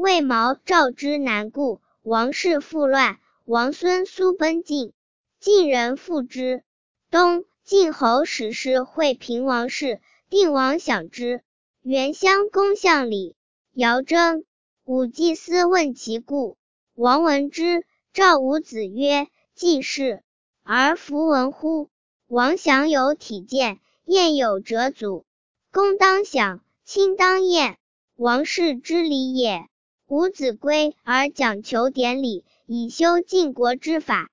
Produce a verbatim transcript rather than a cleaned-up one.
魏毛赵之南顾，王室复乱，王孙苏奔晋，晋人附之。冬，晋侯使士会平王室，定王享之。原乡公向礼，尧征。武祭司问其故，王闻之。召伍子曰：季氏，而弗闻乎？王享有体鉴，晏有折祖。公当享，卿当晏，王室之礼也。伍子归而讲求典礼，以修晋国之法。